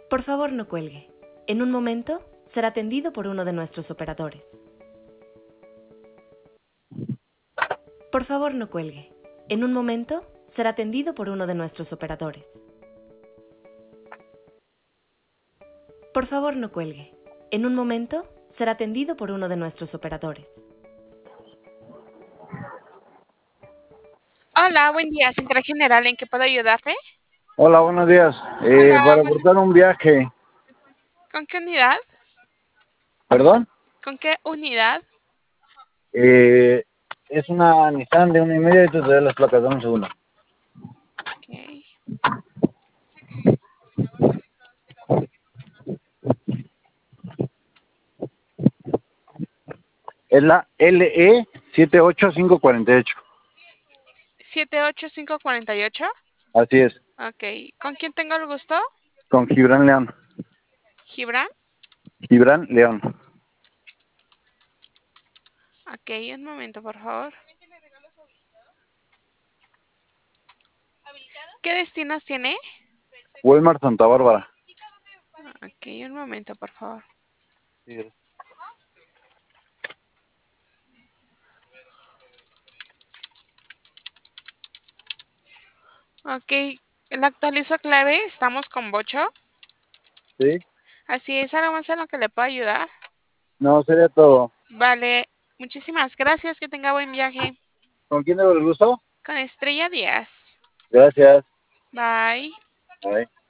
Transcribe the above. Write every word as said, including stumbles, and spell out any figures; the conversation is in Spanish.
Por favor, no cuelgue. En un momento será atendido por uno de nuestros operadores. Por favor, no cuelgue. En un momento será atendido por uno de nuestros operadores. Por favor, no cuelgue. En un momento será atendido por uno de nuestros operadores. Hola, buen día, Central General, ¿en qué puedo ayudarte? Hola, buenos días. Eh, Hola, para bueno, aportar un viaje. ¿con qué unidad? ¿Perdón? ¿Con qué unidad? Eh, es una Nissan de una y media y te doy las placas. Dame un segundo. Okay. Es la L E siete ocho cinco cuatro ocho. siete ocho cinco cuatro ocho. Así es. Ok, ¿con quién tengo el gusto? Con Gibran León. Gibran. Gibran León. Ok, un momento, por favor. ¿Qué destinos tiene? Walmart Santa Bárbara. Ok, un momento, por favor. Sí. Ok, el actualizo clave, estamos con Bocho. ¿Sí? Así es, algo más en lo que le puedo ayudar. No, sería todo. Vale, muchísimas gracias, que tenga buen viaje. ¿Con quién debo el gusto? Con Estrella Díaz. Gracias. Bye. Bye.